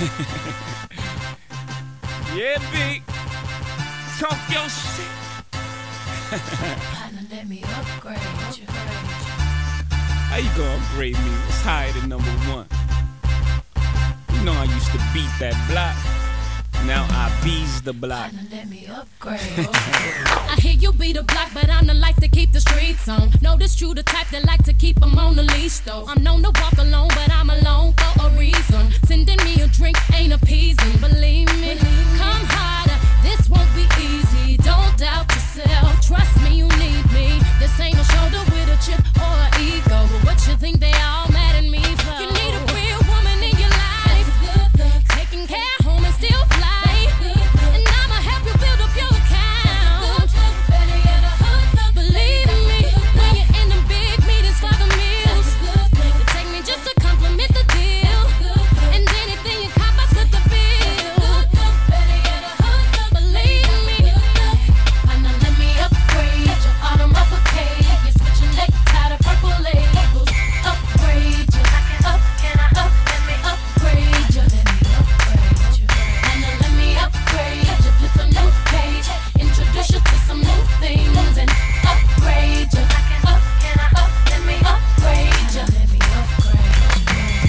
Yeah, big. Talk your shit. Partner, let me upgrade you. How you gonna upgrade me? It's higher than number one. You know I used to beat that block. Now I bees the block. Partner, let me upgrade. I hear you be the block, but I'm the life to keep the streets on. Notice you the type that like to keep them on the leash, though. I'm known to walk alone, but I'm alone, though.